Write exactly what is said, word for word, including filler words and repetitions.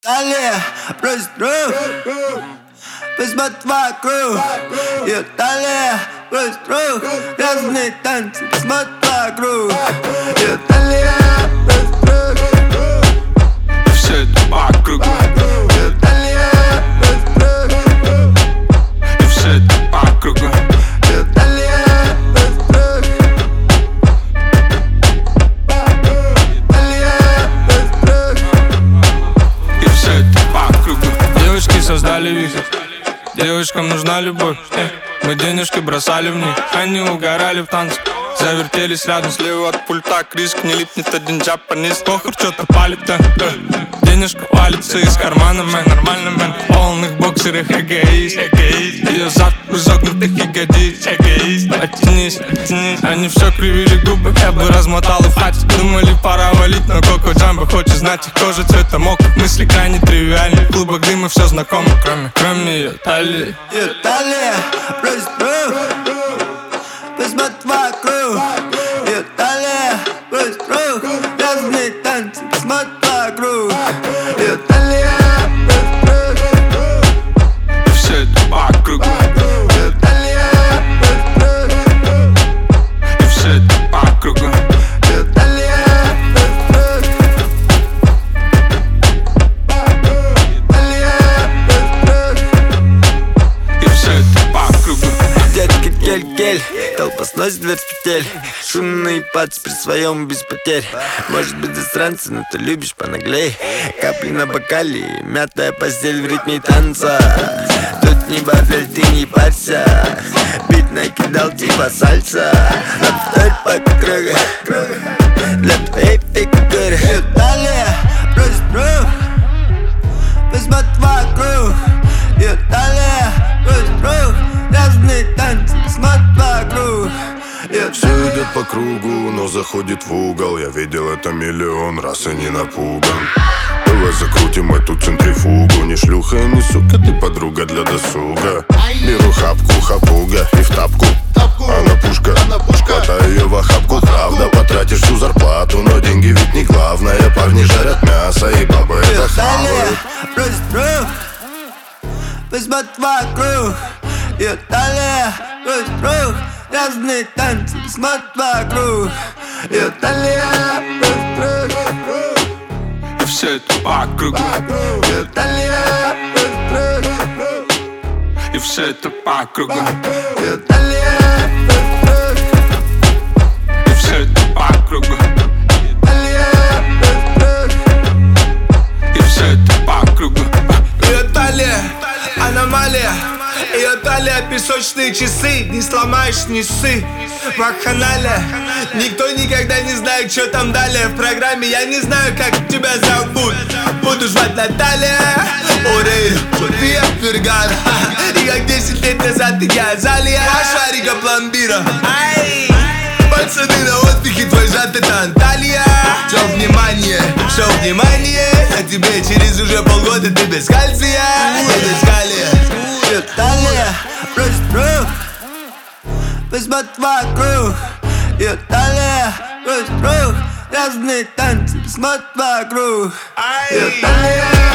Далее брось друг, посмотри вокруг. И далее брось друг, разные танцы, посмотри вокруг. И далее брось друг, все это по кругу. И далее брось друг, И все это по кругу. И далее брось друг, далее брось друг. И все это по кругу. Девочки создали вихрь, девочкам нужна любовь. э. Мы денежки бросали в них, они угорали в танцах. Завертелись рядом, слева от пульта Криск, не липнет один джапанист. Похуй, что-то палит, да, да. Денежка валится из кармана, мэн, нормально, мэн. В полных боксерах эгоист, эгоист. Ее зад в изогнутых ягодиц, эгоист. Оттянись, оттянись. Они все кривили губы, я бы размотал и в хате. Думали, пора валить, но Коко Джамбо хочет знать их кожа цвета мок. Мысли крайне тривиальны, в клубах дыма все знакомо, кроме, кроме ее талии. И далее брось друг, посмотри вокруг. И далее брось друг, разные танцы, посмотри вокруг. И далее брось друг, И все это по кругу. и далее брось друг, И все это по кругу. и далее брось друг, и далее брось друг. И все это по кругу. Детка кель-кель, толпа сносит дверь с петель. Шумный пац при своем без потерь. Может быть засранцы, но ты любишь понаглей. Капли на бокале, мятая постель в ритме танца. Тут не бафель, ты не парься. Бит накидал типа сальса. Обставь по кругу для твоей фигуры. И далее брось друг, посмотри вокруг. И далее брось друг, разные танцы, смотри вокруг. И Все идет по кругу, но заходит в угол. Я видел это миллион раз и не напуган. Давай закрутим эту центрифугу. Не шлюха и не сука, ты подруга для досуга. Беру хапку, хапуга и в тапку. Она пушка, хватай ее в охапку. Правда, потратишь всю зарплату, но деньги ведь не главное. Парни жарят мясо и бабы это далее хавают. брось друг, посмотри вокруг. И далее брось друг, разные танцы, смотри вокруг. И далее брось друг, И все это по кругу. и далее брось друг, И все это по кругу. и далее брось друг, И все это по кругу. далее брось друг. И все это по кругу. Ее талия, аномалия. Ее талия, песочные часы. Не сломаешь, не ссы. Вакханалия. Никто никогда не знает, что там далее в программе. Я не знаю, как тебя зовут. Буду звать Наталья Орейро, София Фергана. И как десять лет назад я Залия Шарика пломбира. Ай! Пацаны на отдыхе, твой зад это Анталия. Все внимание, все внимание. А тебе через уже полгода ты без кальция. Я без калия. И далее брось друг, посмотри вокруг. И далее брось друг, разные танцы, смотри вокруг. И далее